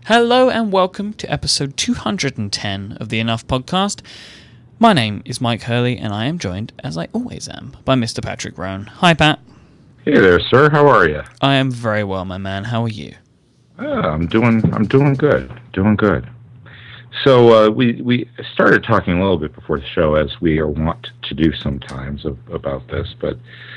Hello and welcome to episode 210 of the Enough Podcast. My name is Mike Hurley and I am joined, as I always am, by Mr. Patrick Roan. Hi, Pat. Hey there, sir. How are you? I am very well, my man. How are you? I'm doing good. Doing good. So we started talking a little bit before the show, as we are wont to do sometimes about this. But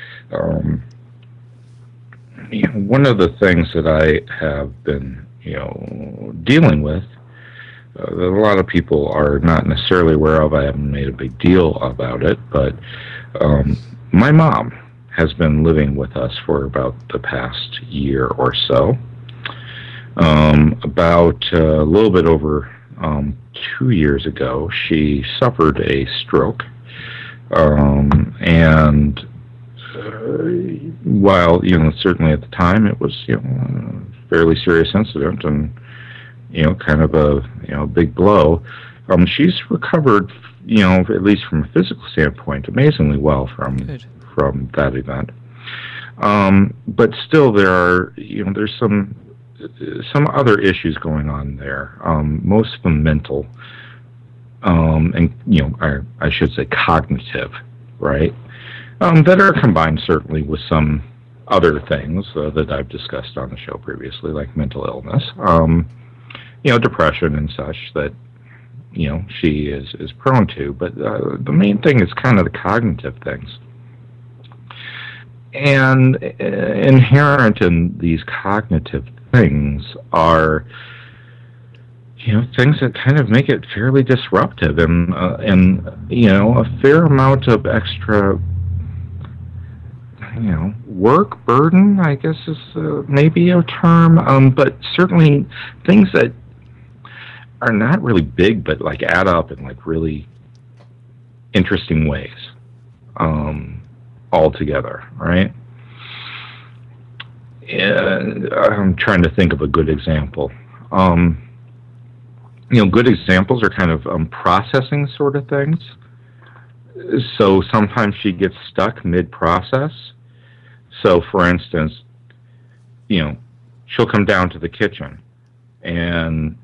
one of the things that I have been dealing with that a lot of people are not necessarily aware of. I haven't made a big deal about it, but my mom has been living with us for about the past year or so. About a little bit over 2 years ago, she suffered a stroke, and while certainly at the time it was a fairly serious incident and kind of a big blow, she's recovered at least from a physical standpoint amazingly well from that event. But still there are there's some other issues going on there, most of them mental, and I should say cognitive, right? That are combined certainly with some other things that I've discussed on the show previously, like mental illness, depression and such that she is prone to. But the main thing is kind of the cognitive things. And inherent in these cognitive things are things that kind of make it fairly disruptive, and a fair amount of extra work burden, I guess is maybe a term, but certainly things that are not really big but like add up in like really interesting ways altogether, right? And I'm trying to think of a good example. Good examples are kind of processing sort of things. So sometimes she gets stuck mid-process. So, for instance, she'll come down to the kitchen and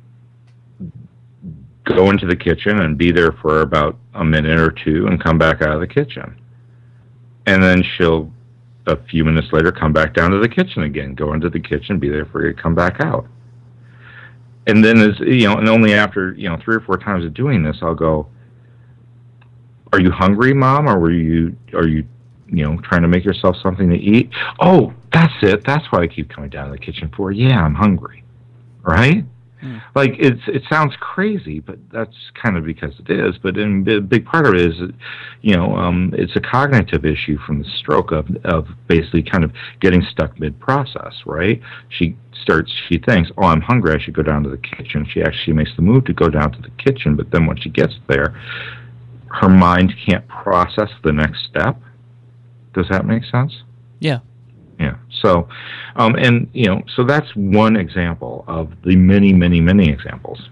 go into the kitchen and be there for about a minute or two and come back out of the kitchen. And then she'll, a few minutes later, come back down to the kitchen again, go into the kitchen, be there for you, come back out. And then, and only after, 3 or 4 times of doing this, I'll go, "Are you hungry, Mom? Or are you trying to make yourself something to eat?" "Oh, that's it. That's what I keep coming down to the kitchen for. Yeah, I'm hungry." Right? Like, it sounds crazy, but that's kind of because it is. But a big part of it is, it's a cognitive issue from the stroke of basically kind of getting stuck mid-process, right? She thinks, "Oh, I'm hungry. I should go down to the kitchen." She actually makes the move to go down to the kitchen, but then when she gets there, her mind can't process the next step. Does that make sense? Yeah. Yeah. So, so that's one example of the many, many, many examples.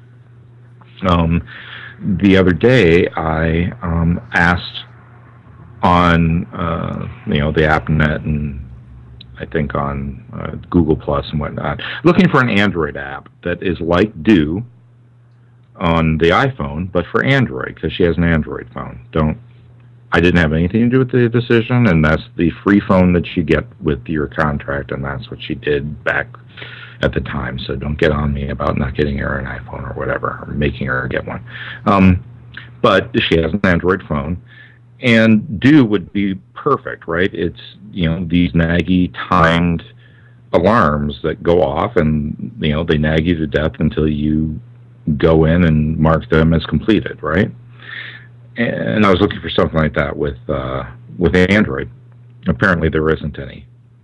The other day, I asked on, the AppNet and I think on Google Plus and whatnot, looking for an Android app that is like Do on the iPhone, but for Android, because she has an Android phone. I didn't have anything to do with the decision, and that's the free phone that you get with your contract, and that's what she did back at the time. So don't get on me about not getting her an iPhone or whatever, or making her get one. But she has an Android phone, and Do would be perfect, right? It's, these naggy timed alarms that go off, and, they nag you to death until you go in and mark them as completed, right? And I was looking for something like that with Android. Apparently, there isn't any.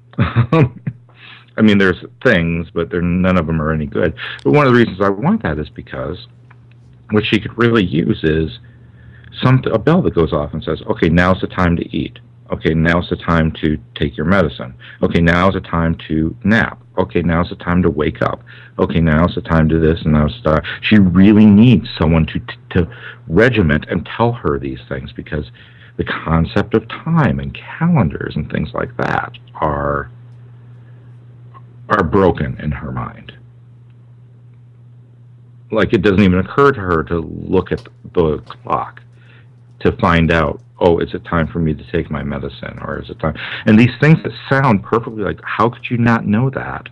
I mean, there's things, but none of them are any good. But one of the reasons I want that is because what she could really use is a bell that goes off and says, "Okay, now's the time to eat. Okay, now's the time to take your medicine. Okay, now's the time to nap. Okay, now's the time to wake up. Okay, now's the time to this and now's the time." She really needs someone to regiment and tell her these things, because the concept of time and calendars and things like that are broken in her mind. like it doesn't even occur to her to look at the clock to find out, oh, is it time for me to take my medicine, or is it time? And these things that sound perfectly like, how could you not know that?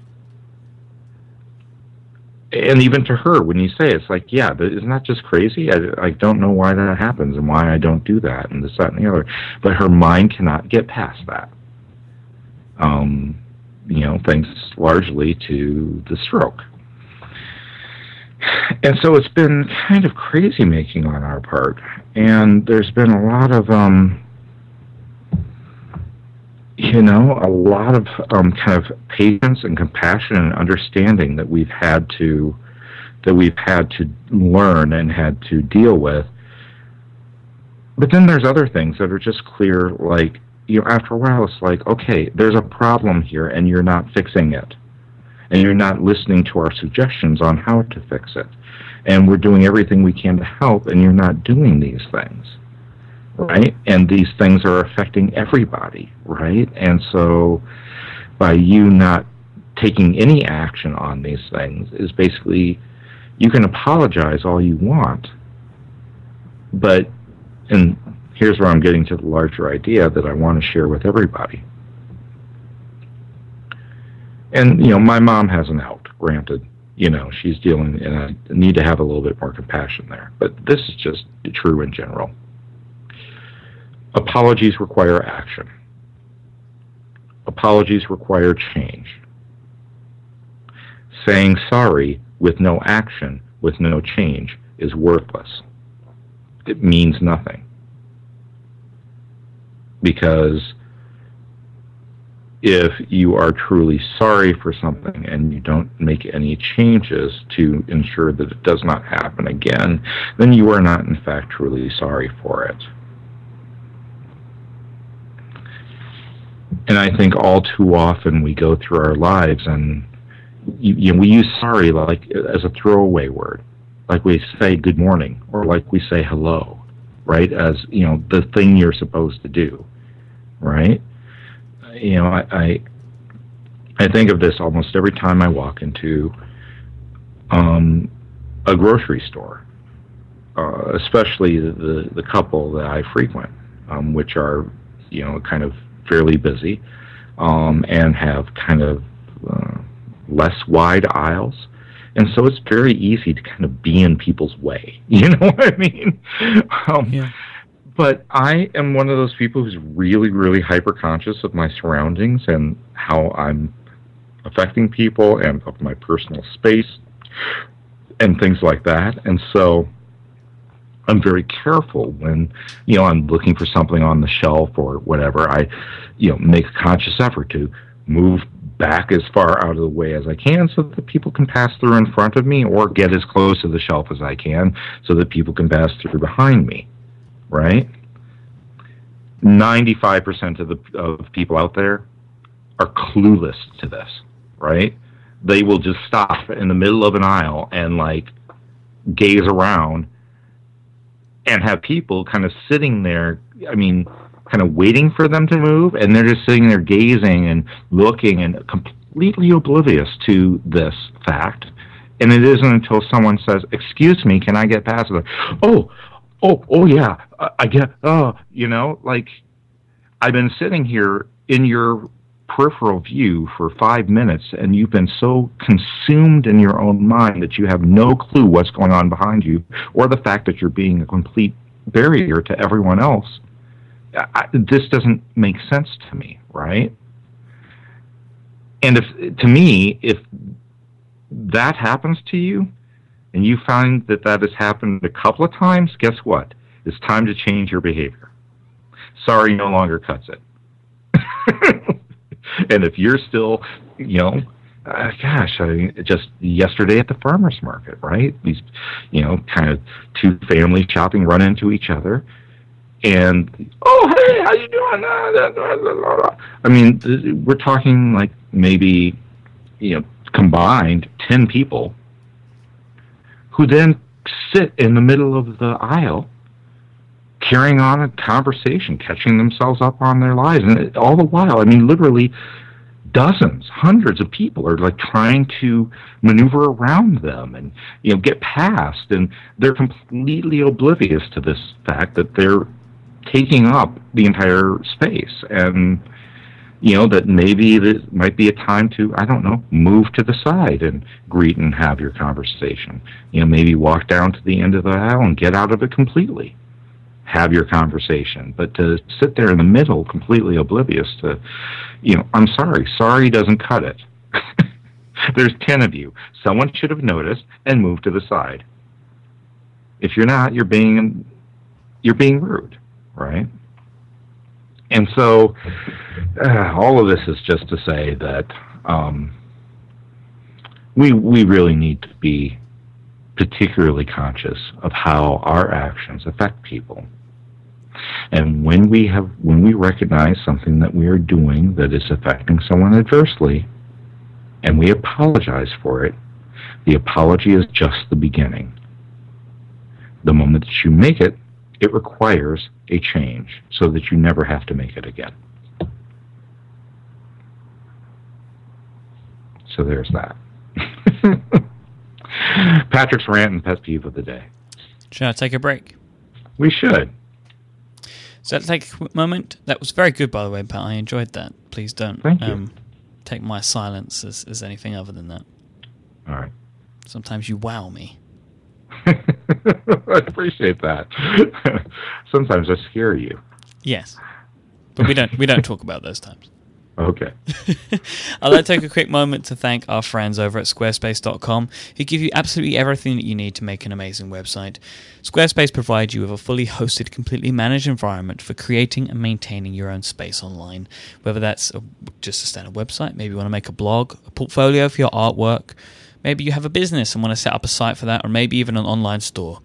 And even to her, when you say it, it's like, yeah, isn't that just crazy? I don't know why that happens and why I don't do that and this, that, and the other. But her mind cannot get past that. Thanks largely to the stroke. And so it's been kind of crazy making on our part. And there's been a lot of, kind of patience and compassion and understanding that we've had to learn and had to deal with. But then there's other things that are just clear, like, after a while it's like, okay, there's a problem here and you're not fixing it. And you're not listening to our suggestions on how to fix it. And we're doing everything we can to help, and you're not doing these things, right? And these things are affecting everybody, right? And so by you not taking any action on these things is basically, you can apologize all you want, but, and here's where I'm getting to the larger idea that I want to share with everybody. And, my mom has an out, granted. She's dealing, and I need to have a little bit more compassion there. But this is just true in general. Apologies require action. Apologies require change. Saying sorry with no action, with no change, is worthless. It means nothing. Because if you are truly sorry for something and you don't make any changes to ensure that it does not happen again, then you are not, in fact, truly sorry for it. And I think all too often we go through our lives and we use sorry like as a throwaway word, like we say good morning or like we say hello, right? As the thing you're supposed to do, right? I think of this almost every time I walk into a grocery store, especially the couple that I frequent, which are kind of fairly busy and have kind of less wide aisles. And so it's very easy to kind of be in people's way. You know what I mean? Yeah. But I am one of those people who's really, really hyper-conscious of my surroundings and how I'm affecting people and of my personal space and things like that. And so I'm very careful when, I'm looking for something on the shelf or whatever. I, make a conscious effort to move back as far out of the way as I can so that people can pass through in front of me, or get as close to the shelf as I can so that people can pass through behind me. Right? 95% of people out there are clueless to this, right? They will just stop in the middle of an aisle and gaze around and have people kind of sitting there, kind of waiting for them to move, and they're just sitting there gazing and looking and completely oblivious to this fact. And it isn't until someone says, "Excuse me, can I get past it?" Oh, yeah, I get, I've been sitting here in your peripheral view for 5 minutes, and you've been so consumed in your own mind that you have no clue what's going on behind you, or the fact that you're being a complete barrier to everyone else. This doesn't make sense to me, right? And if that happens to you, and you find that has happened a couple of times, guess what? It's time to change your behavior. Sorry no longer cuts it. And if you're still, just yesterday at the farmer's market, right? These, kind of two families shopping run into each other. And, oh, hey, how you doing? We're talking maybe, combined 10 people who then sit in the middle of the aisle carrying on a conversation, catching themselves up on their lives. And all the while, literally dozens, hundreds of people are like trying to maneuver around them and get past, and they're completely oblivious to this fact that they're taking up the entire space, and that maybe this might be a time to, I don't know, move to the side and greet and have your conversation. Maybe walk down to the end of the aisle and get out of it completely. Have your conversation. But to sit there in the middle, completely oblivious to, I'm sorry. Sorry doesn't cut it. There's 10 of you. Someone should have noticed and moved to the side. If you're not, you're being rude, right? And so, all of this is just to say that we really need to be particularly conscious of how our actions affect people. And when we recognize something that we are doing that is affecting someone adversely, and we apologize for it, the apology is just the beginning. The moment that you make it, it requires a change so that you never have to make it again. So there's that. Patrick's rant and pet peeve of the day. Should I take a break? We should. So let's take a quick moment. That was very good, by the way, Pat. I enjoyed that. Please don't take my silence as anything other than that. All right. Sometimes you wow me. I appreciate that. Sometimes I scare you. Yes, but we don't talk about those times. Okay. I'd like to take a quick moment to thank our friends over at Squarespace.com, who give you absolutely everything that you need to make an amazing website. Squarespace provides you with a fully hosted, completely managed environment for creating and maintaining your own space online. Whether that's just a standard website, maybe you want to make a blog, a portfolio for your artwork, maybe you have a business and want to set up a site for that, or maybe even an online store.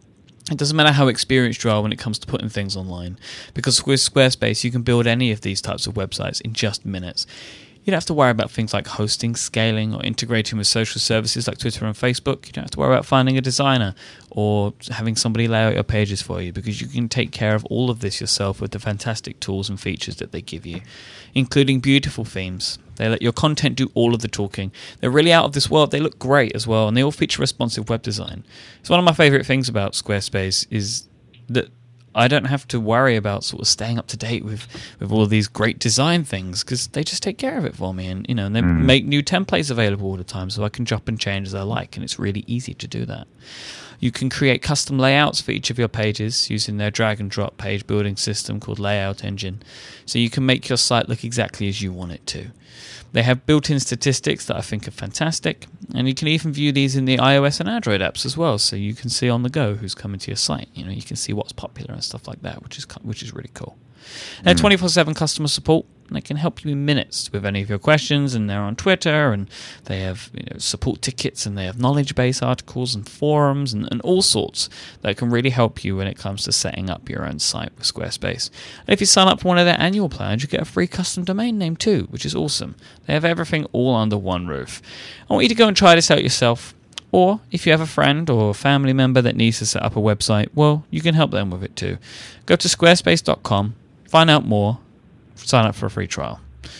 It doesn't matter how experienced you are when it comes to putting things online, because with Squarespace you can build any of these types of websites in just minutes. You don't have to worry about things like hosting, scaling, or integrating with social services like Twitter and Facebook. You don't have to worry about finding a designer or having somebody lay out your pages for you, because you can take care of all of this yourself with the fantastic tools and features that they give you, including beautiful themes. They let your content do all of the talking. They're really out of this world. They look great as well, and they all feature responsive web design. It's one of my favorite things about Squarespace is that I don't have to worry about sort of staying up to date with all of these great design things, because they just take care of it for me, and and they make new templates available all the time, so I can chop and change as I like, and it's really easy to do that. You can create custom layouts for each of your pages using their drag and drop page building system called Layout Engine, so you can make your site look exactly as you want it to. They have built-in statistics that I think are fantastic, and you can even view these in the iOS and Android apps as well, so you can see on the go who's coming to your site. You can see what's popular and stuff like that, which is really cool. They have 24/7 customer support, and they can help you in minutes with any of your questions, and they're on Twitter, and they have support tickets, and they have knowledge base articles and forums and all sorts that can really help you when it comes to setting up your own site with Squarespace. And if you sign up for one of their annual plans, you get a free custom domain name too, which is awesome. They have everything all under one roof. I want you to go and try this out yourself. Or if you have a friend or a family member that needs to set up a website, well, you can help them with it too. Go to squarespace.com, find out more, sign up for a free trial.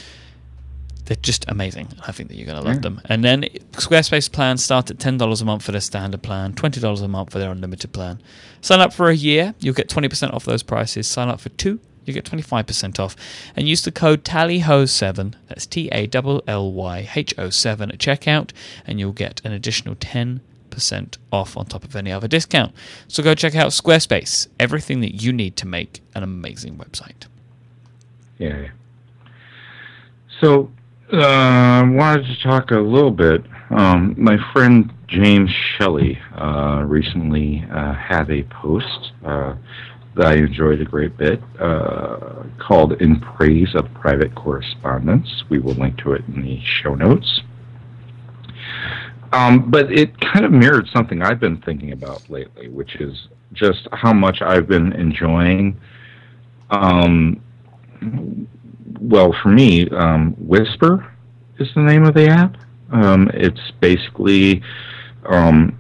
They're just amazing. I think that you're going to love them. And then Squarespace plans start at $10 a month for their standard plan, $20 a month for their unlimited plan. Sign up for a year, you'll get 20% off those prices. Sign up for 2, you get 25% off. And use the code TALLYHO7, that's TALLYHO7 at checkout, and you'll get an additional 10% off on top of any other discount. So go check out Squarespace, everything that you need to make an amazing website. Yeah. So, I wanted to talk a little bit. My friend James Shelley recently had a post that I enjoyed a great bit called In Praise of Private Correspondence. We will link to it in the show notes. But it kind of mirrored something I've been thinking about lately, which is just how much I've been enjoying well, for me, Whisper is the name of the app. It's basically an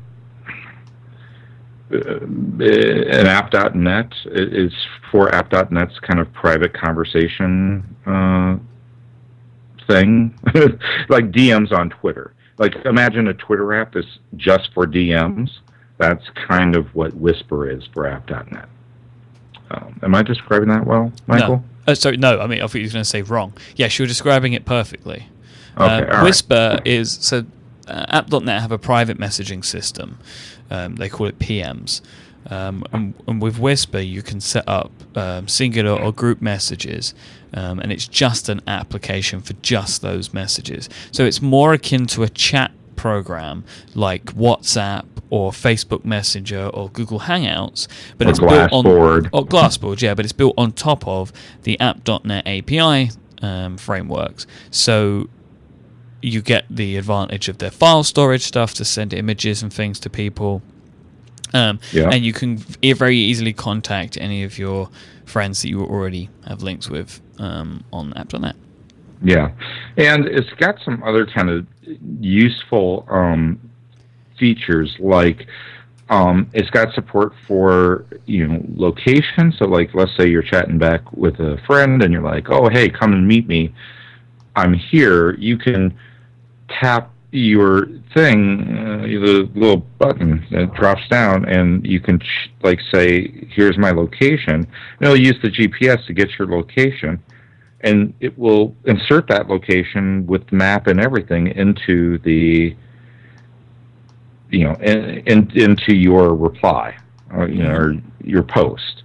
app.net. It's for app.net's kind of private conversation thing, like DMs on Twitter. Like, imagine a Twitter app that's just for DMs. That's kind of what Whisper is for app.net. Am I describing that well, Michael? No. Sorry, no. I mean, I thought you were going to say wrong. Yes, you're describing it perfectly. Okay, Whisper is... So, app.net have a private messaging system. They call it PMs. And with Whisper, you can set up singular or group messages, and it's just an application for just those messages. So it's more akin to a chat program like WhatsApp or Facebook Messenger or Google Hangouts, but it's built on Glassboard, yeah. But it's built on top of the app.net API frameworks. So you get the advantage of their file storage stuff to send images and things to people. And you can very easily contact any of your friends that you already have links with on app.net. Yeah, and it's got some other kind of useful features, like it's got support for location. So, like, let's say you're chatting back with a friend, and you're like, "Oh, hey, come and meet me. I'm here." You can tap your thing, the little button that drops down, and you can say, "Here's my location." And it'll use the GPS to get your location, and it will insert that location with the map and everything into the into your reply, or your post.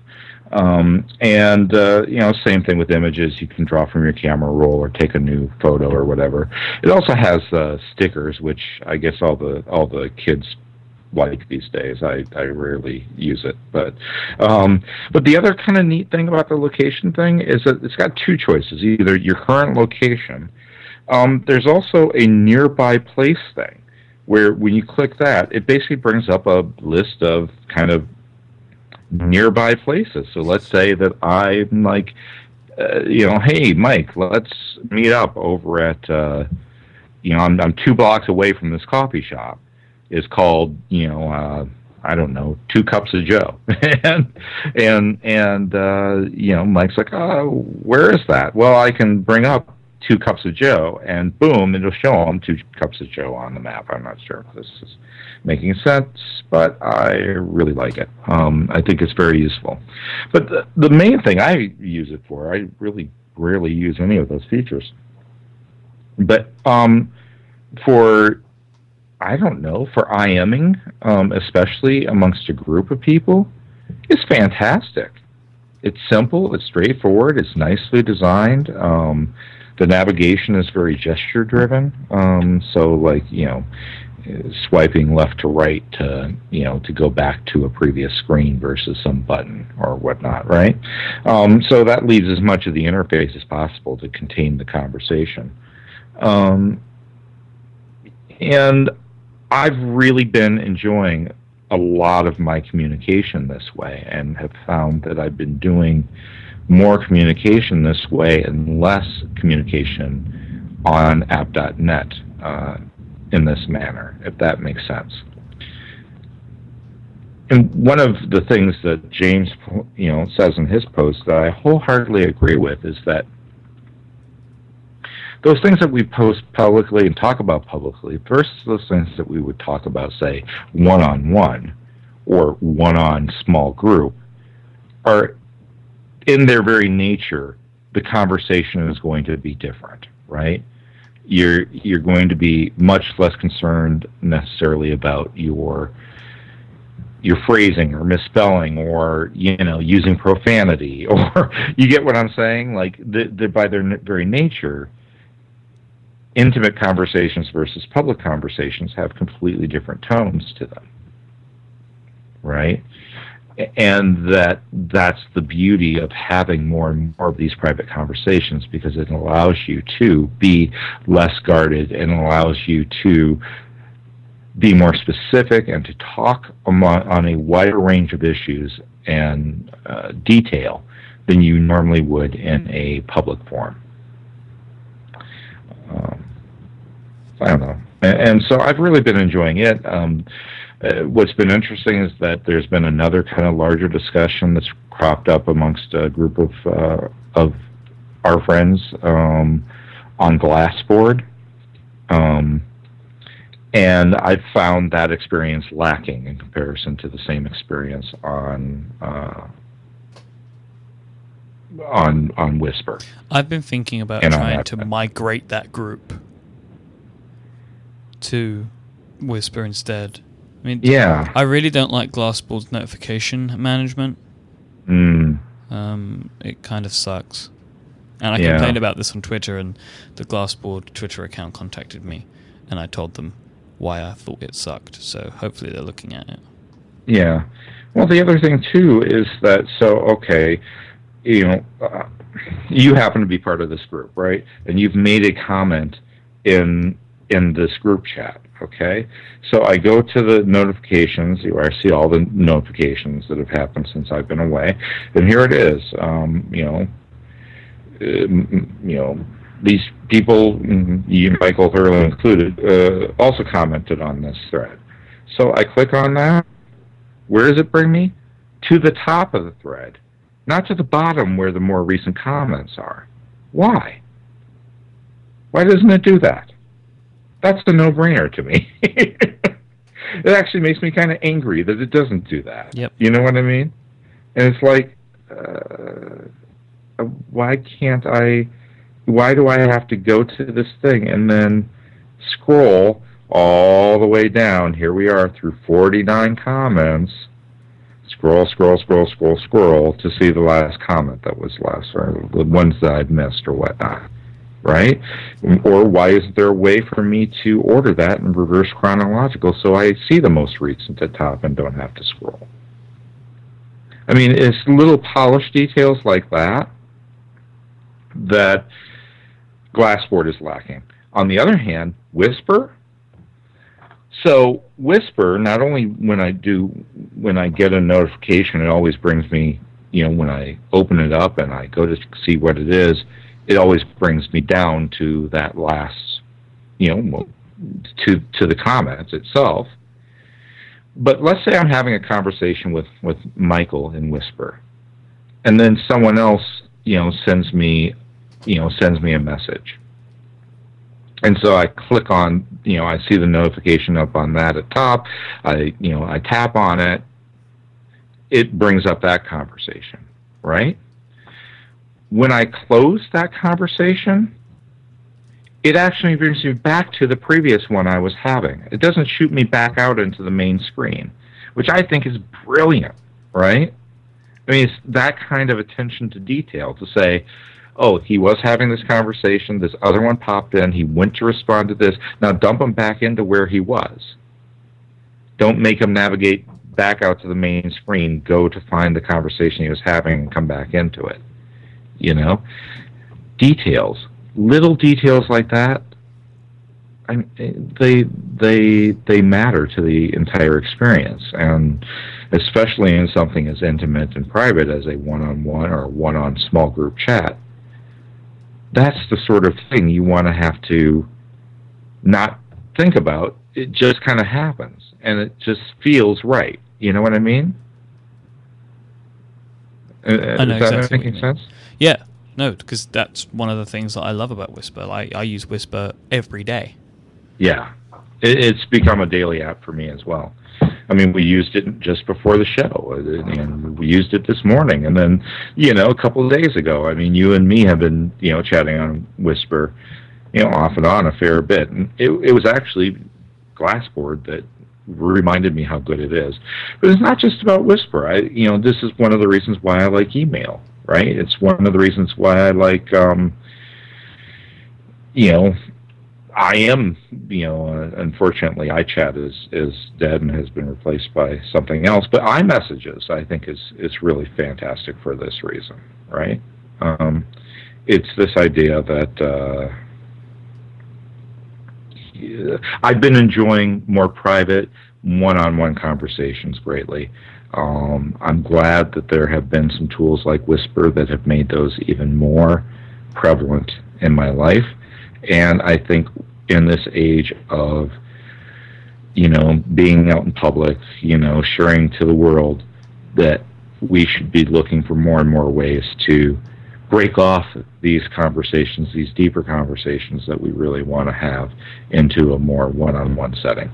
Same thing with images. You can draw from your camera roll or take a new photo or whatever. It also has stickers, which I guess all the kids like these days. I rarely use it, but the other kind of neat thing about the location thing is that it's got two choices: either your current location. There's also a nearby place thing, where when you click that, it basically brings up a list of kind of nearby places. So let's say that I'm like, hey, Mike, let's meet up over at, I'm 2 blocks away from this coffee shop. It's called, I don't know, 2 Cups of Joe. and Mike's like, oh, where is that? Well, I can bring up 2 Cups of Joe, and boom, it'll show them 2 Cups of Joe on the map. I'm not sure if this is making sense, but I really like it. I think it's very useful. But the main thing I use it for, I really rarely use any of those features. But for IMing, especially amongst a group of people, it's fantastic. It's simple, it's straightforward, it's nicely designed. The navigation is very gesture-driven, swiping left to right to go back to a previous screen versus some button or whatnot, right? So that leaves as much of the interface as possible to contain the conversation. And I've really been enjoying a lot of my communication this way, and have found that I've been doing more communication this way and less communication on app.net in this manner, if that makes sense. And one of the things that James says in his post that I wholeheartedly agree with is that those things that we post publicly and talk about publicly versus those things that we would talk about, say, one-on-one or one-on small group, are in their very nature, the conversation is going to be different, right? You're going to be much less concerned necessarily about your phrasing or misspelling or using profanity, or you get what I'm saying? Like by their very nature, intimate conversations versus public conversations have completely different tones to them, right? And that's the beauty of having more and more of these private conversations, because it allows you to be less guarded and allows you to be more specific and to talk on a wider range of issues and detail than you normally would in a public forum. I don't know. And so I've really been enjoying it. What's been interesting is that there's been another kind of larger discussion that's cropped up amongst a group of our friends on Glassboard. And I've found that experience lacking in comparison to the same experience on Whisper. I've been thinking about trying to migrate that group to Whisper instead. I mean, yeah, I really don't like Glassboard's notification management. It kind of sucks. And I complained about this on Twitter, and the Glassboard Twitter account contacted me, and I told them why I thought it sucked. So hopefully they're looking at it. Yeah. Well, the other thing too is that you happen to be part of this group, right? And you've made a comment in this group chat. Okay, so I go to the notifications, where I see all the notifications that have happened since I've been away, and here it is. These people, you, Michael Hurley included, also commented on this thread. So I click on that. Where does it bring me? To the top of the thread, not to the bottom where the more recent comments are. Why? Why doesn't it do that? That's a no-brainer to me. It actually makes me kind of angry that it doesn't do that. Yep. You know what I mean? And it's like, why do I have to go to this thing and then scroll all the way down? Here we are through 49 comments. Scroll to see the last comment that was last, or the ones that I've missed or whatnot. Right? Or why isn't there a way for me to order that in reverse chronological so I see the most recent at top and don't have to scroll? I mean, it's little polished details like that Glassboard is lacking. On the other hand, Whisper. So Whisper, not only when I get a notification, it always brings me, when I open it up and I go to see what it is, it always brings me down to that last, to the comments itself. But let's say I'm having a conversation with Michael in Whisper, and then someone else, sends me a message. And so I click on, I see the notification up on that at top. I tap on it. It brings up that conversation, right? When I close that conversation, it actually brings me back to the previous one I was having. It doesn't shoot me back out into the main screen, which I think is brilliant, right? I mean, it's that kind of attention to detail to say, oh, he was having this conversation, this other one popped in, he went to respond to this, now dump him back into where he was. Don't make him navigate back out to the main screen, go to find the conversation he was having and come back into it. Details, little details like that, they matter to the entire experience, and especially in something as intimate and private as a one-on-one or one-on small group chat. That's the sort of thing you want to have to not think about. It just kind of happens, and it just feels right. You know what I mean? I know is that exactly making sense? Yeah, no, because that's one of the things that I love about Whisper. I use Whisper every day. Yeah. It's become a daily app for me as well. I mean, we used it just before the show, and we used it this morning, and then, a couple of days ago. I mean, you and me have been, chatting on Whisper, off and on a fair bit, and it was actually Glassboard that reminded me how good it is. But it's not just about Whisper. This is one of the reasons why I like email, right? It's one of the reasons why I like, unfortunately, iChat is dead and has been replaced by something else. But iMessages, I think, is really fantastic for this reason, right? It's this idea that I've been enjoying more private, one-on-one conversations greatly. I'm glad that there have been some tools like Whisper that have made those even more prevalent in my life. And I think in this age of, being out in public, sharing to the world, that we should be looking for more and more ways to break off these conversations, these deeper conversations that we really want to have, into a more one-on-one setting.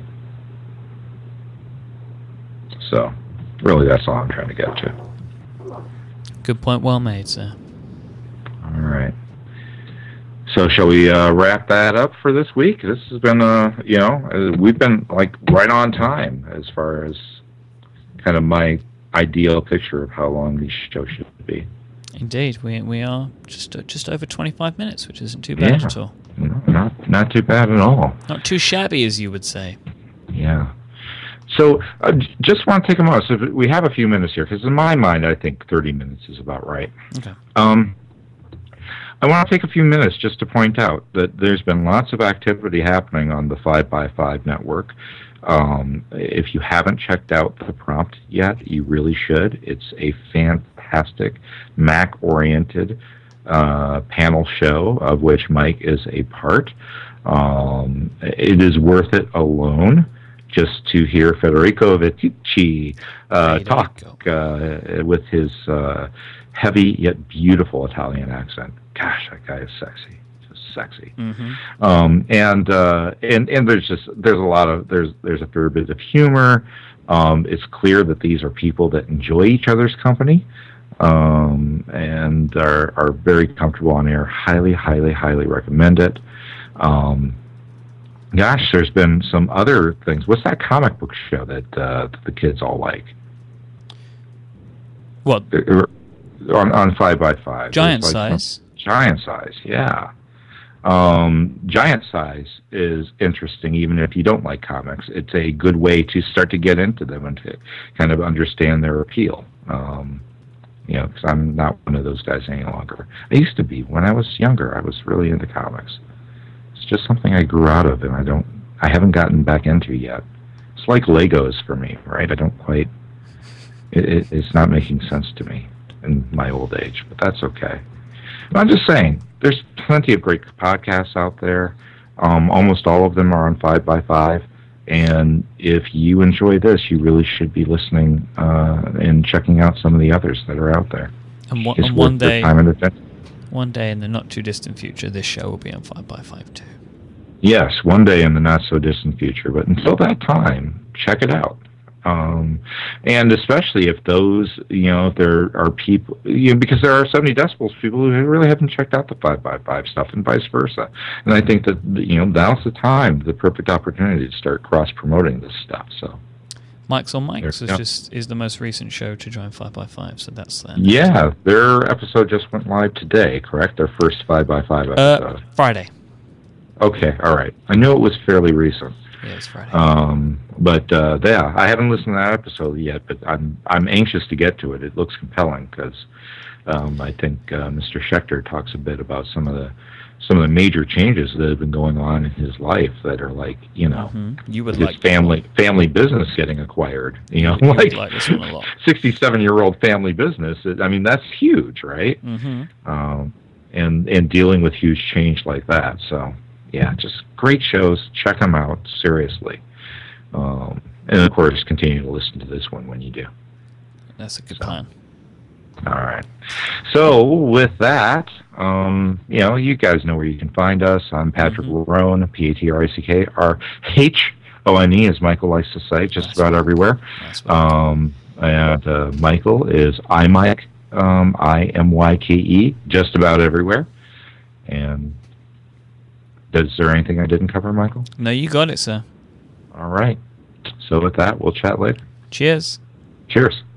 So, really, that's all I'm trying to get to. Good point, well made, sir. All right. So, shall we wrap that up for this week? This has been, we've been like right on time as far as kind of my ideal picture of how long these shows should be. Indeed, we are just over 25 minutes, which isn't too bad at all. No, not too bad at all. Not too shabby, as you would say. Yeah. So, just want to take a moment. So we have a few minutes here, because in my mind, I think 30 minutes is about right. Okay. I want to take a few minutes just to point out that there's been lots of activity happening on the 5x5 network. If you haven't checked out the prompt yet, you really should. It's a fantastic Mac-oriented panel show of which Mike is a part. It is worth it alone just to hear Federico Viticci talk with his heavy yet beautiful Italian accent. Gosh, that guy is sexy. Sexy. Mm-hmm. And there's a fair bit of humor. It's clear that these are people that enjoy each other's company, and are very comfortable on air. Highly, highly, highly recommend it. Gosh, there's been some other things. What's that comic book show that the kids all like? What? On 5x5. Giant Size. Giant Size, yeah. Giant Size is interesting, even if you don't like comics. It's a good way to start to get into them and to kind of understand their appeal. Because I'm not one of those guys any longer. I used to be. When I was younger, I was really into comics. It's just something I grew out of, and I haven't gotten back into yet. It's like Legos for me, right? I don't quite. It's not making sense to me in my old age, but that's okay. I'm just saying, there's plenty of great podcasts out there. Almost all of them are on 5x5. And if you enjoy this, you really should be listening and checking out some of the others that are out there. And one day in the not too distant future, this show will be on 5x5 too. Yes, one day in the not so distant future. But until that time, check it out. And especially if if there are people, because there are 70 decibels people who really haven't checked out the 5x5 stuff, and vice versa. And I think that now's the time, the perfect opportunity to start cross promoting this stuff. So, Mike's on Mike's is the most recent show to join 5x5. So that's yeah. Their episode just went live today, correct? Their first 5x5 episode. Friday. Okay, all right. I knew it was fairly recent. Yeah, it's Friday. I haven't listened to that episode yet, but I'm anxious to get to it. It looks compelling because I think Mr. Schechter talks a bit about some of the major changes that have been going on in his life that are like you would his like family business getting acquired. You would like this one a lot. 67-year-old family business. That's huge, right? Mm-hmm. And dealing with huge change like that. So. Yeah, just great shows. Check them out, seriously. And, of course, continue to listen to this one when you do. That's a good plan. All right. So, with that, you guys know where you can find us. I'm Patrick Larone, PATRICK. as Michael likes to say, just about everywhere. And Michael is iMyke, IMYKE, just about everywhere. And... is there anything I didn't cover, Michael? No, you got it, sir. All right. So with that, we'll chat later. Cheers. Cheers.